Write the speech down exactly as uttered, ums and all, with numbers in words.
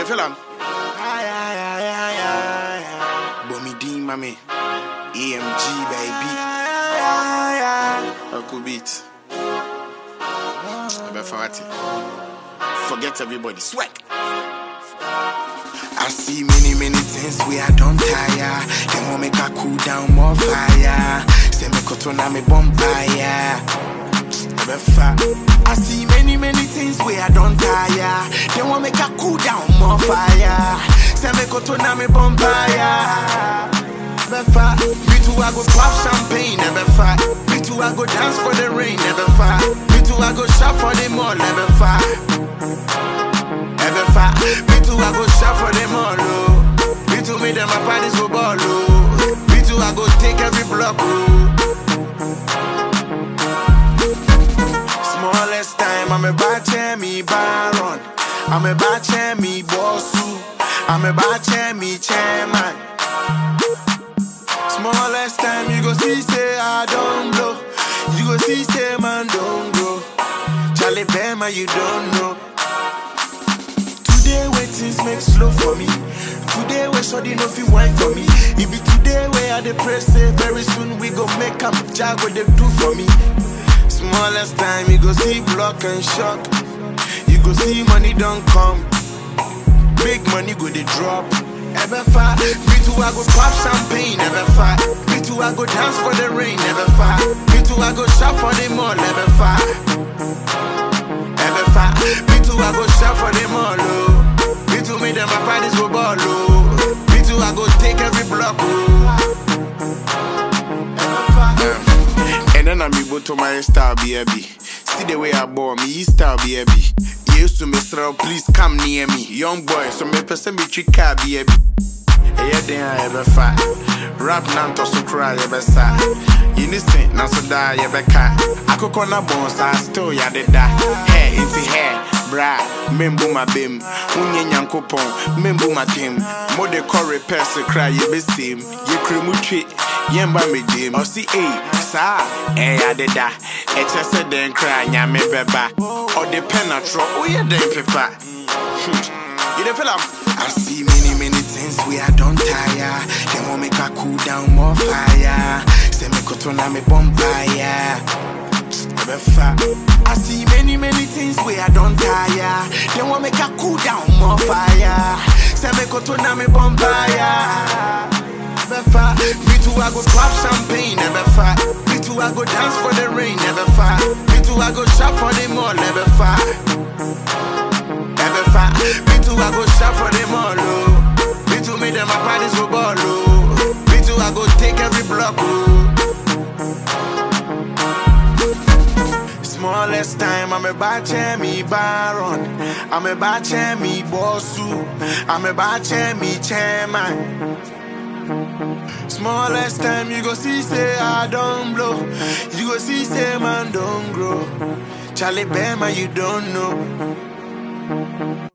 You feel am? Ay ay ay ay ay. Bomi D, mommy. E M G, baby. Uncle Beat. Forget everybody. Sweat. I see many, many things we I don't tire. They won't make a cool down more fire. Say me kotona me bonfire. I see many, many things we I don't tire. They won't make a cool down more fire. Say me kotona me bonfire. Me too I go pop champagne, never fight. Me too I go dance for the rain, never fight. Me too I go shop for the mall, never fight. Never fight. Me too I go shop for the mall, oh. Me too me them my parties go ball, oh. Me too I go take every block, oh. Smallest time, I'm a bache me baron. I'm a bache me bossu. I'm a bache me chairman. Smallest time, you go see, say I don't blow. You go see, say man don't grow. Charlie Bama, you don't know. Today, wait things make slow for me. Today, where shorty no feel wine for me. It be today where I dey pray, say very soon we go make up jag what they do for me. Smallest time, you go see block and shock. You go see money don't come. Big money go they drop. Ever fight, me too I go pop champagne, never fight. Me too I go dance for the rain, never fight. Me too I go shop for the mall, never fight. Ever fight, me too I go shop for the mall, oh. Me too me them my parties go ball, oh. Me too I go take every block, oh. Ever fight. And then I'm able to my style, baby. See the way I bore me, style, baby. Used to miss out, please come near me. Young boy, so me person be trick car, baby. Hey, yeah, then I ever fight. Rap now to so cry, ever sad. You listen, now so die, ever cat. I cook on a bones, I still ya the da. Hair, it's the hair, bra. Membu my bim. Unye nyankopon, membu my team. Mode corre person cry, you be steam. You cream treat, yemba me dim. Or see, eh, sa, eh, ya the da. It's a said then cry, nyame beba. Or the penatro, oh yeah, then paper. You don't feel up? I see many, many things we I don't tire. They won't make a cool down more fire. Say me kotona me bonfire. I see many, many things we I don't tire. They won't make a cool down more fire. Say me kotona me bonfire. Me too I go pop champagne, never fight. Me too I go dance for the rain, never fight. Me too I go shop for the mall, never fight. Never fight. Me too I go shop for the mall, oh. Me too me them my parties go ball, oh. Me too I go take every block, oh. Smallest time, I'm a bache me baron. I'm a bache me bossu. I'm a bache me chairman. Smallest time, you go see, say I don't blow. You go see, say man don't grow. Charlie Bama, you don't know.